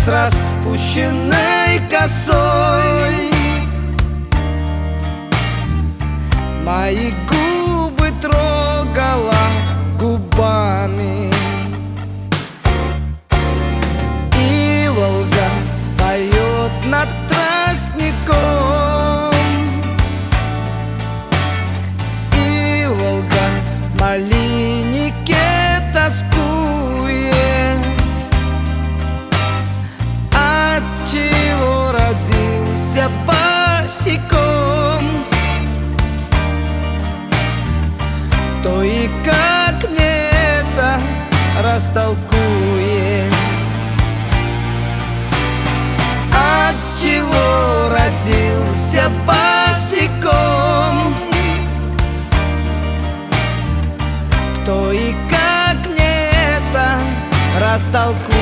с распущенной косой. Мои губы трогала губами, и Волга поет над тростником, и Волга в малинике тоскует. Отчего родился босиком? Кто и как мне это растолкует? Отчего родился босиком? Кто и как мне это растолкует?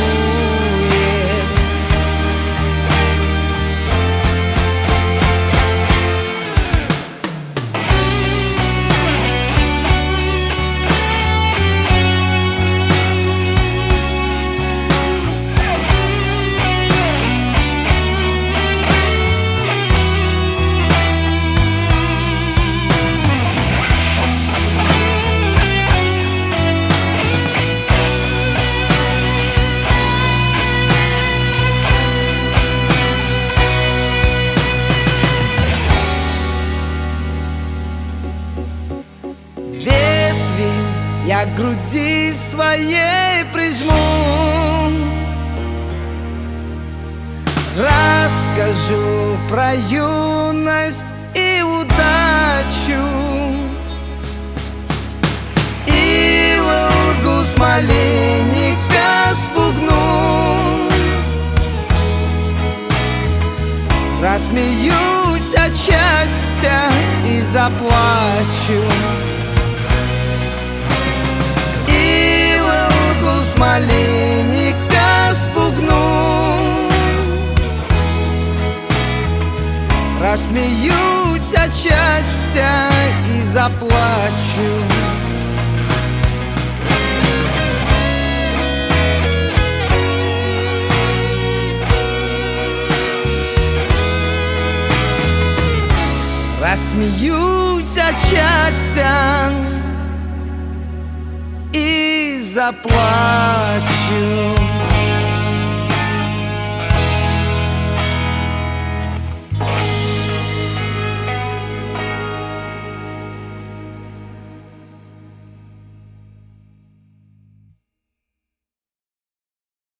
Ветви я к груди своей прижму, расскажу про юность и удачу, и Волгу с малинника спугну. Рассмеюсь от счастья и заплачу, и Волгу с малинника спугну. Рассмеюсь от счастья и заплачу. Рассмеюсь от счастья и заплачу.